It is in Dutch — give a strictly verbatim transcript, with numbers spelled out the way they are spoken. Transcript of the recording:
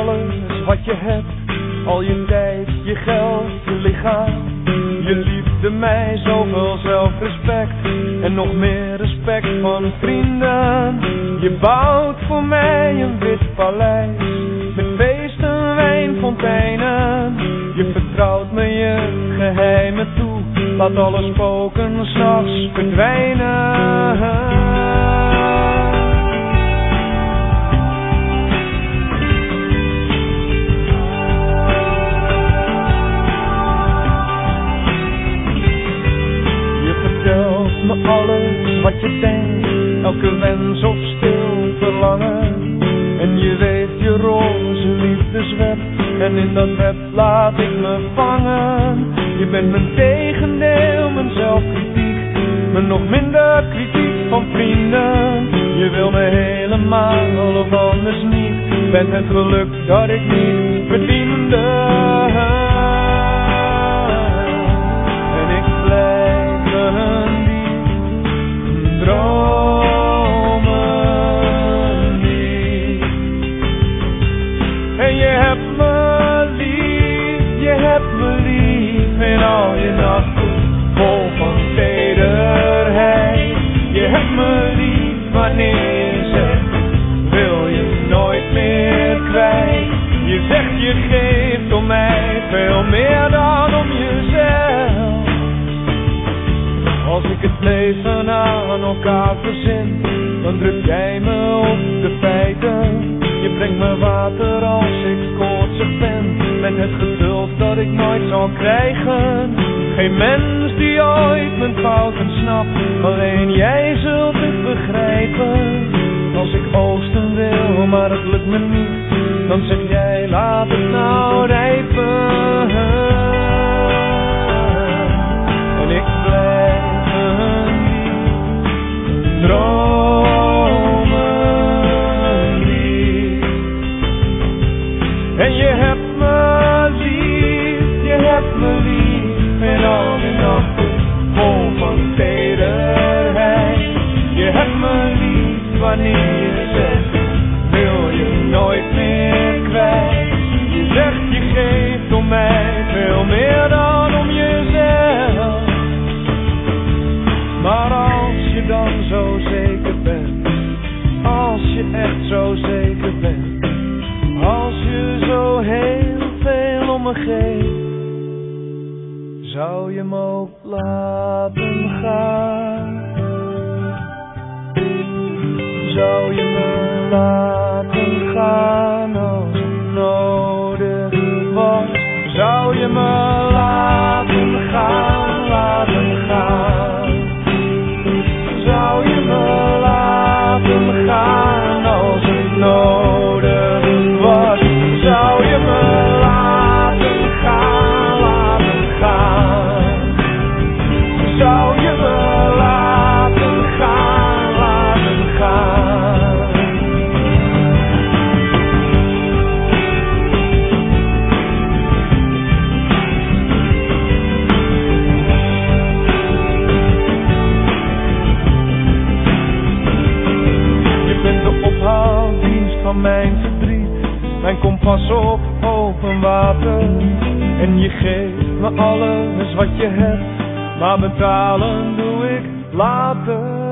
alles wat je hebt. Al je tijd, je geld, je lichaam. Je liefde mij, zoveel zelfrespect. En nog meer respect van vrienden. Je bouwt voor mij een wit paleis. Met feesten, wijnfonteinen. Je vertrouwt me je geheimen toe. Laat alle spoken 's nachts verdwijnen. Me alles wat je denkt, elke wens of stil verlangen. En je weet je roze liefdesweb, en in dat web laat ik me vangen. Je bent mijn tegendeel, mijn zelfkritiek, maar nog minder kritiek van vrienden. Je wil me helemaal of anders niet, bent het geluk dat ik niet verdiende. En ik blijf een dromen niet. En je hebt me lief, je hebt me lief. In al je nachten vol van tederheid. Je hebt me lief wanneer je zegt, wil je nooit meer kwijt. Je zegt je geeft om mij veel meer dan om jezelf. Als ik het leven aan elkaar verzin, dan druk jij me op de feiten. Je brengt me water als ik koortsig ben, met het geduld dat ik nooit zal krijgen. Geen mens die ooit mijn fouten snapt, alleen jij zult het begrijpen. Als ik oosten wil, maar het lukt me niet, dan zeg jij laat het nou rijpen. En ik blijf dromen lief. En je hebt me lief, je hebt me lief. En al die nachten vol van tederheid. Je hebt me lief wanneer je zegt, wil je nooit meer kwijt. Je zegt je geeft om mij veel meer dan om jezelf. Maar als je dan zo zeker bent, als je echt zo zeker bent, als je zo heel veel om me geeft, zou je me ook laten gaan? Zou je me laten gaan als het nodig was? Zou je me laten gaan, laten gaan? Zou je me laten gaan als het nodig was? Zou je me laten gaan, laten gaan? Zou je me laten gaan, laten gaan? Van mijn verdriet, mijn kompas op open water. En je geeft me alles wat je hebt, maar betalen doe ik later.